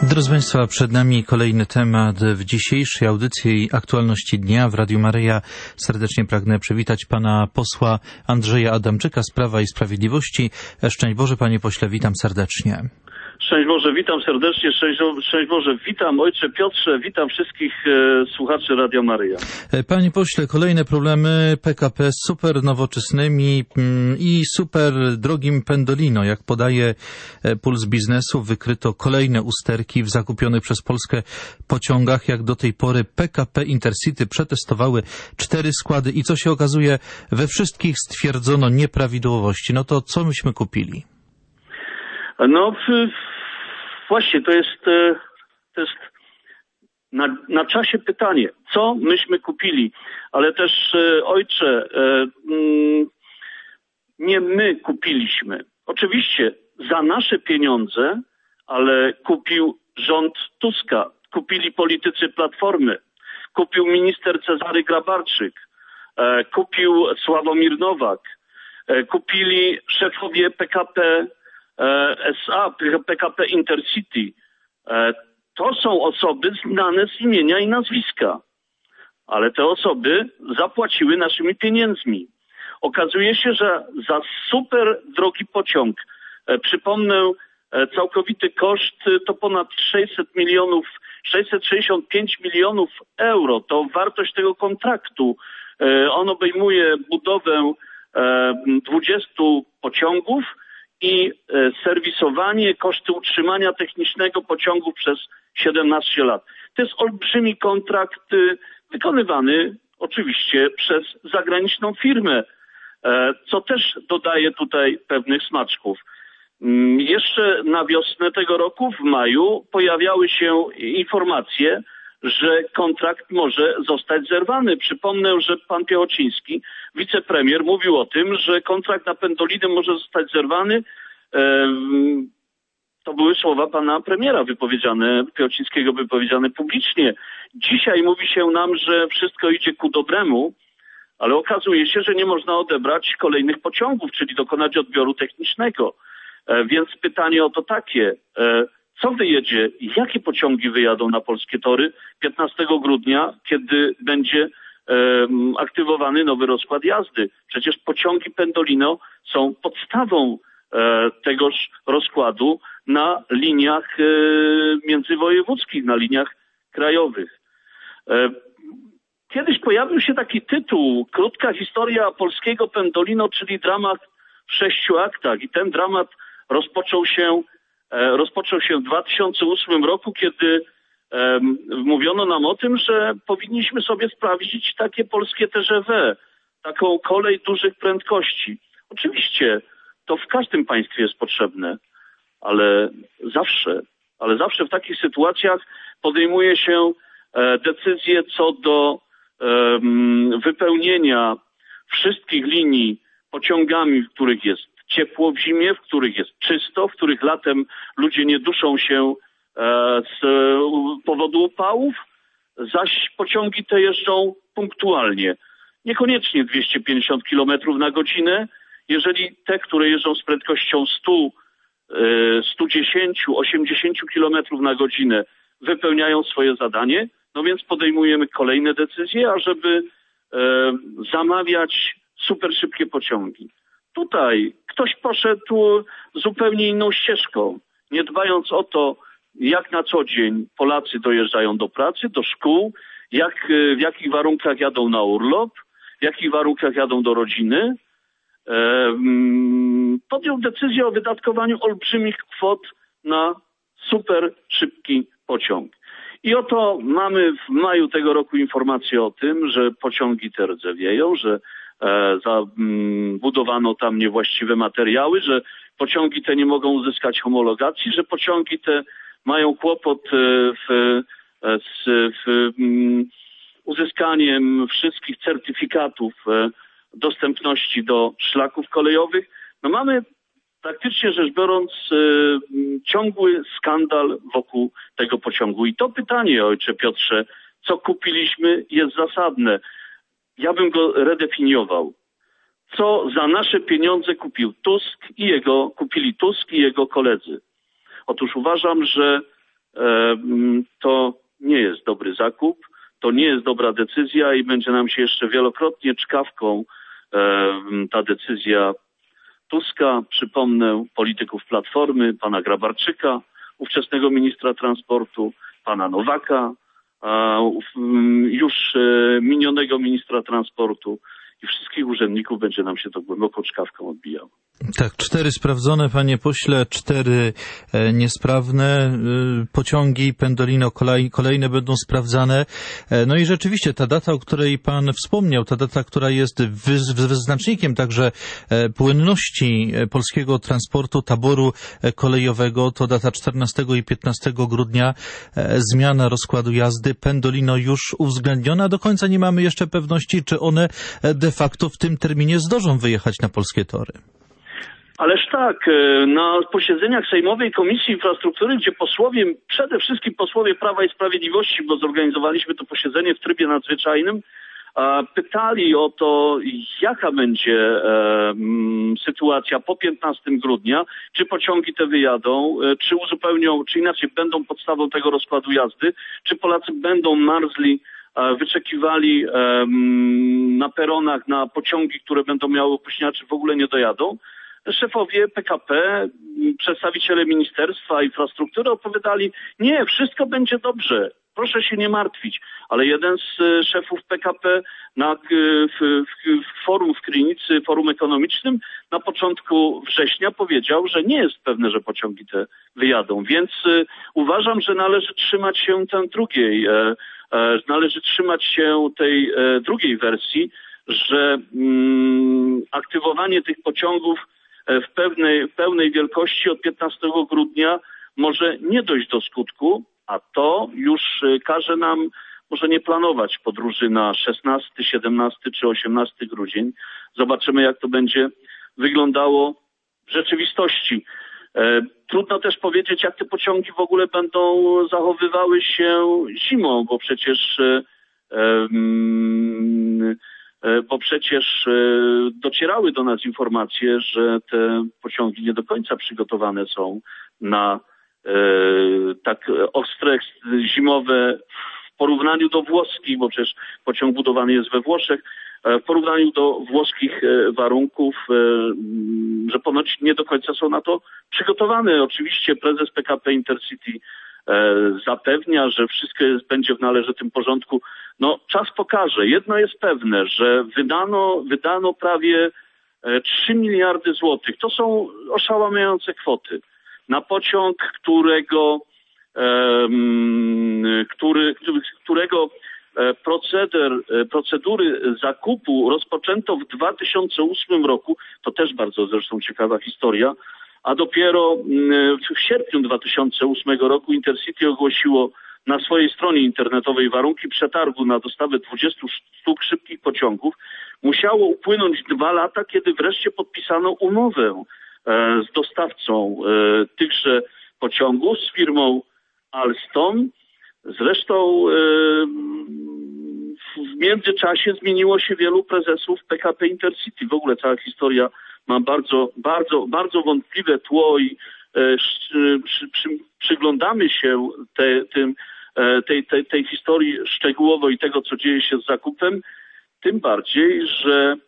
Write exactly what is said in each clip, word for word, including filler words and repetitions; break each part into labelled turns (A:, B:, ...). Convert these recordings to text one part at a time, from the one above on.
A: Drodzy Państwa, przed nami kolejny temat w dzisiejszej audycji Aktualności Dnia w Radiu Maryja. Serdecznie pragnę przywitać pana posła Andrzeja Adamczyka z Prawa i Sprawiedliwości. Szczęść Boże, panie pośle, witam serdecznie.
B: Szczęść Boże, witam serdecznie. Szczęść, szczęść Boże, witam ojcze Piotrze, witam wszystkich e, słuchaczy Radia Maryja.
A: Panie pośle, kolejne problemy P K P z super nowoczesnymi mm, i super drogim Pendolino. Jak podaje Puls Biznesu, wykryto kolejne usterki w zakupionych przez Polskę pociągach. Jak do tej pory P K P Intercity przetestowały cztery składy i co się okazuje, we wszystkich stwierdzono nieprawidłowości. No to co myśmy kupili?
B: No właśnie, to jest, to jest na, na czasie pytanie, co myśmy kupili, ale też ojcze, nie my kupiliśmy. Oczywiście za nasze pieniądze, ale kupił rząd Tuska, kupili politycy Platformy, kupił minister Cezary Grabarczyk, kupił Sławomir Nowak, kupili szefowie P K P S A, P K P Intercity. To są osoby znane z imienia i nazwiska, ale te osoby zapłaciły naszymi pieniędzmi. Okazuje się, że za super drogi pociąg, przypomnę, całkowity koszt to ponad sześćset milionów, sześćset sześćdziesiąt pięć milionów euro. To wartość tego kontraktu. On obejmuje budowę dwudziestu pociągów i serwisowanie, koszty utrzymania technicznego pociągów przez siedemnaście lat. To jest olbrzymi kontrakt wykonywany oczywiście przez zagraniczną firmę, co też dodaje tutaj pewnych smaczków. Jeszcze na wiosnę tego roku, w maju, pojawiały się informacje, że kontrakt może zostać zerwany. Przypomnę, że pan Piechociński, wicepremier, mówił o tym, że kontrakt na Pendolino może zostać zerwany. To były słowa pana premiera wypowiedziane, Piechocińskiego wypowiedziane publicznie. Dzisiaj mówi się nam, że wszystko idzie ku dobremu, ale okazuje się, że nie można odebrać kolejnych pociągów, czyli dokonać odbioru technicznego. Więc pytanie oto takie, co wyjedzie, jakie pociągi wyjadą na polskie tory piętnastego grudnia, kiedy będzie aktywowany nowy rozkład jazdy? Przecież pociągi Pendolino są podstawą tegoż rozkładu na liniach międzywojewódzkich, na liniach krajowych. Kiedyś pojawił się taki tytuł, krótka historia polskiego Pendolino, czyli dramat w sześciu aktach. I ten dramat rozpoczął się, rozpoczął się w dwa tysiące ósmym roku, kiedy um, mówiono nam o tym, że powinniśmy sobie sprawdzić takie polskie T G V, taką kolej dużych prędkości. Oczywiście to w każdym państwie jest potrzebne, ale zawsze, ale zawsze w takich sytuacjach podejmuje się e, decyzje co do e, wypełnienia wszystkich linii pociągami, w których jest ciepło w zimie, w których jest czysto, w których latem ludzie nie duszą się e, z powodu upałów, zaś pociągi te jeżdżą punktualnie. Niekoniecznie dwieście pięćdziesiąt kilometrów na godzinę. Jeżeli te, które jeżdżą z prędkością stu, stu dziesięciu, osiemdziesięciu kilometrów na godzinę, wypełniają swoje zadanie, no więc podejmujemy kolejne decyzje, ażeby e, zamawiać super szybkie pociągi. Tutaj ktoś poszedł zupełnie inną ścieżką, nie dbając o to, jak na co dzień Polacy dojeżdżają do pracy, do szkół, jak, w jakich warunkach jadą na urlop, w jakich warunkach jadą do rodziny. Podjął decyzję o wydatkowaniu olbrzymich kwot na super szybki pociąg. I oto mamy w maju tego roku informację o tym, że pociągi te rdzewieją, że e, zabudowano tam niewłaściwe materiały, że pociągi te nie mogą uzyskać homologacji, że pociągi te mają kłopot w, z w, uzyskaniem wszystkich certyfikatów dostępności do szlaków kolejowych. No mamy praktycznie rzecz biorąc ciągły skandal wokół tego pociągu. I to pytanie, ojcze Piotrze, co kupiliśmy, jest zasadne. Ja bym go redefiniował. Co za nasze pieniądze kupił Tusk i jego, kupili Tusk i jego koledzy. Otóż uważam, że e, zakup. To nie jest dobra decyzja i będzie nam się jeszcze wielokrotnie czkawką ta decyzja Tuska, przypomnę, polityków Platformy, pana Grabarczyka, ówczesnego ministra transportu, pana Nowaka, już minionego ministra transportu i wszystkich urzędników będzie nam się to głęboko czkawką odbijało.
A: Tak, cztery sprawdzone, panie pośle, cztery e, niesprawne e, pociągi Pendolino kolej, kolejne będą sprawdzane. E, no i rzeczywiście ta data, o której pan wspomniał, ta data, która jest wy, wyznacznikiem także e, płynności polskiego transportu, taboru e, kolejowego, to data czternastego i piętnastego grudnia, e, zmiana rozkładu jazdy, Pendolino już uwzględniona. Do końca nie mamy jeszcze pewności, czy one de facto w tym terminie zdążą wyjechać na polskie tory.
B: Ależ tak, na posiedzeniach Sejmowej Komisji Infrastruktury, gdzie posłowie, przede wszystkim posłowie Prawa i Sprawiedliwości, bo zorganizowaliśmy to posiedzenie w trybie nadzwyczajnym, pytali o to, jaka będzie e, sytuacja po piętnastego grudnia, czy pociągi te wyjadą, czy uzupełnią, czy inaczej będą podstawą tego rozkładu jazdy, czy Polacy będą marzli, e, wyczekiwali e, na peronach na pociągi, które będą miały opóźnienia, czy w ogóle nie dojadą. Szefowie P K P, przedstawiciele Ministerstwa Infrastruktury opowiadali, nie, wszystko będzie dobrze, proszę się nie martwić. Ale jeden z szefów P K P na, w, w, w forum w Krynicy, forum ekonomicznym, na początku września powiedział, że nie jest pewne, że pociągi te wyjadą. Więc y, uważam, że należy trzymać się tej drugiej, e, e, należy trzymać się tej e, drugiej wersji, że mm, aktywowanie tych pociągów w pewnej, pełnej wielkości od piętnastego grudnia może nie dojść do skutku, a to już każe nam może nie planować podróży na szesnasty, siedemnasty czy osiemnasty grudzień. Zobaczymy, jak to będzie wyglądało w rzeczywistości. Trudno też powiedzieć, jak te pociągi w ogóle będą zachowywały się zimą, bo przecież um, bo przecież docierały do nas informacje, że te pociągi nie do końca przygotowane są na e, tak ostre zimowe w porównaniu do włoskich, bo przecież pociąg budowany jest we Włoszech, w porównaniu do włoskich warunków, e, że ponoć nie do końca są na to przygotowane. Oczywiście prezes P K P Intercity zapewnia, że wszystko jest, będzie w należytym porządku. No, czas pokaże. Jedno jest pewne, że wydano, wydano prawie trzy miliardy złotych. To są oszałamiające kwoty. Na pociąg, którego, um, który, którego proceder, procedury zakupu rozpoczęto w dwa tysiące ósmym roku. To też bardzo zresztą ciekawa historia. A dopiero w sierpniu dwa tysiące ósmego roku Intercity ogłosiło na swojej stronie internetowej warunki przetargu na dostawę dwudziestu sztuk szybkich pociągów. Musiało upłynąć dwa lata, kiedy wreszcie podpisano umowę z dostawcą tychże pociągów, z firmą Alstom. Zresztą w międzyczasie zmieniło się wielu prezesów P K P Intercity. W ogóle cała historia ma bardzo, bardzo, bardzo wątpliwe tło i e, przy, przy, przyglądamy się te, tym, e, tej, tej, tej historii szczegółowo i tego, co dzieje się z zakupem, tym bardziej, że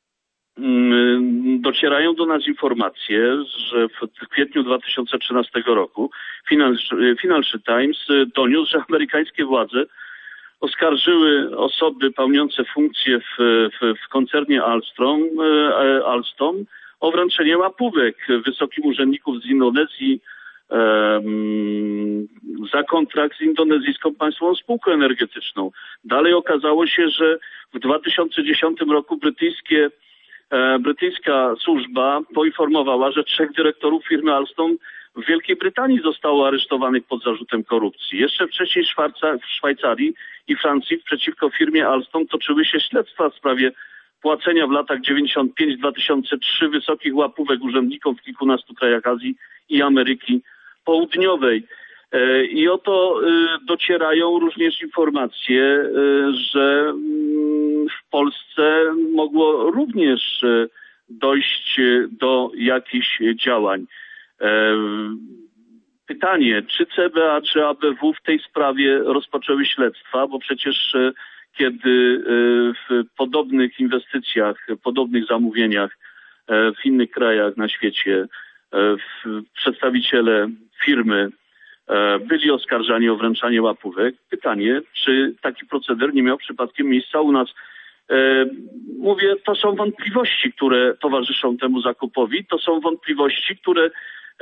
B: mm, docierają do nas informacje, że w kwietniu dwa tysiące trzynastego roku Financial Times doniósł, że amerykańskie władze oskarżyły osoby pełniące funkcje w, w, w koncernie Alstom, Alstom o wręczenie łapówek wysokim urzędników z Indonezji um, za kontrakt z indonezyjską państwową spółką energetyczną. Dalej okazało się, że w dwa tysiące dziesiątym roku brytyjskie, e, brytyjska służba poinformowała, że trzech dyrektorów firmy Alstom w Wielkiej Brytanii zostało aresztowanych pod zarzutem korupcji. Jeszcze wcześniej Szwajca, w Szwajcarii i Francji przeciwko firmie Alstom toczyły się śledztwa w sprawie płacenia w latach dziewięćdziesiątym piątym do dwa tysiące trzeciego wysokich łapówek urzędnikom w kilkunastu krajach Azji i Ameryki Południowej. I oto docierają również informacje, że w Polsce mogło również dojść do jakichś działań. pytanie, czy C B A, czy A B W w tej sprawie rozpoczęły śledztwa, bo przecież kiedy w podobnych inwestycjach, podobnych zamówieniach w innych krajach na świecie przedstawiciele firmy byli oskarżani o wręczanie łapówek. Pytanie, czy taki proceder nie miał przypadkiem miejsca u nas. Mówię, to są wątpliwości, które towarzyszą temu zakupowi. To są wątpliwości, które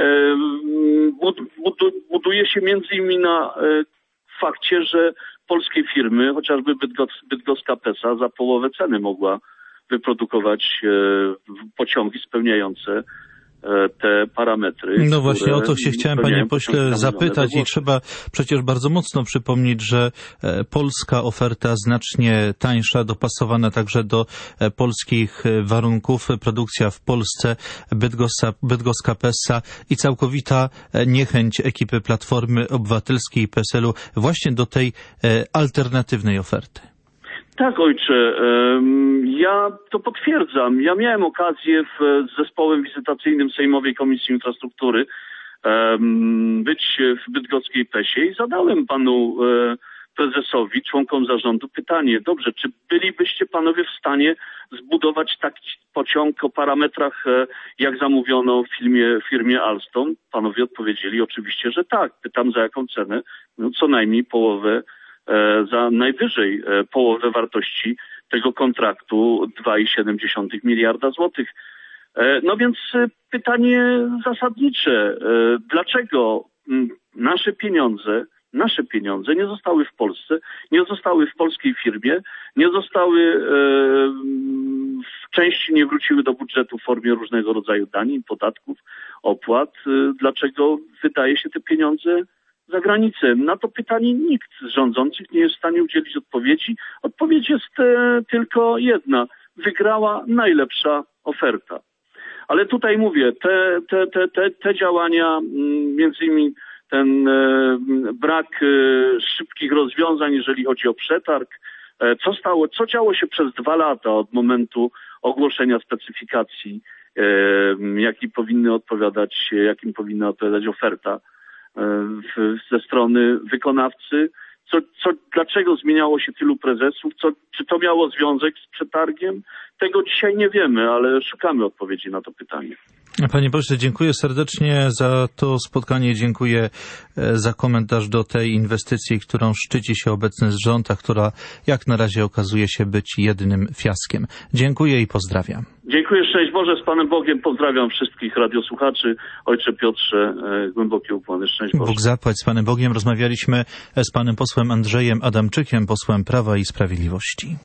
B: buduje się między innymi na fakcie, że polskie firmy, chociażby bydgoska Pesa, za połowę ceny mogła wyprodukować pociągi spełniające te parametry.
A: No właśnie, o to się chciałem, panie pośle, zapytać i trzeba przecież bardzo mocno przypomnieć, że polska oferta znacznie tańsza, dopasowana także do polskich warunków, produkcja w Polsce, bydgoska, bydgoska Pesa i całkowita niechęć ekipy Platformy Obywatelskiej i P S L-u właśnie do tej alternatywnej oferty.
B: Tak, ojcze, ja to potwierdzam. Ja miałem okazję w, z zespołem wizytacyjnym Sejmowej Komisji Infrastruktury być w bydgoskiej Pesie i zadałem panu prezesowi, członkom zarządu pytanie, dobrze, czy bylibyście panowie w stanie zbudować taki pociąg o parametrach, jak zamówiono w firmie, firmie Alstom? Panowie odpowiedzieli oczywiście, że tak. Pytam, za jaką cenę? No, co najmniej połowę, za najwyżej połowę wartości tego kontraktu dwa i siedem miliarda złotych. No więc pytanie zasadnicze, dlaczego nasze pieniądze, nasze pieniądze nie zostały w Polsce, nie zostały w polskiej firmie, nie zostały w części nie wróciły do budżetu w formie różnego rodzaju danin, podatków, opłat. Dlaczego wydaje się te pieniądze za granicę? Na to pytanie nikt z rządzących nie jest w stanie udzielić odpowiedzi. Odpowiedź jest e, tylko jedna. Wygrała najlepsza oferta. Ale tutaj mówię, te, te, te, te, te działania, między innymi ten e, brak e, szybkich rozwiązań, jeżeli chodzi o przetarg, e, co stało, co działo się przez dwa lata od momentu ogłoszenia specyfikacji, e, jaki powinny odpowiadać, jakim powinna odpowiadać oferta ze strony wykonawcy, co, co, dlaczego zmieniało się tylu prezesów, co, czy to miało związek z przetargiem? Tego dzisiaj nie wiemy, ale szukamy odpowiedzi na to pytanie.
A: Panie pośle, dziękuję serdecznie za to spotkanie, dziękuję za komentarz do tej inwestycji, którą szczyci się obecny rząd, a która jak na razie okazuje się być jednym fiaskiem. Dziękuję i pozdrawiam.
B: Dziękuję, szczęść Boże, z Panem Bogiem, pozdrawiam wszystkich radiosłuchaczy. Ojcze Piotrze, głębokie ukłony, szczęść Boże.
A: Bóg zapłać, z Panem Bogiem. Rozmawialiśmy z panem posłem Andrzejem Adamczykiem, posłem Prawa i Sprawiedliwości.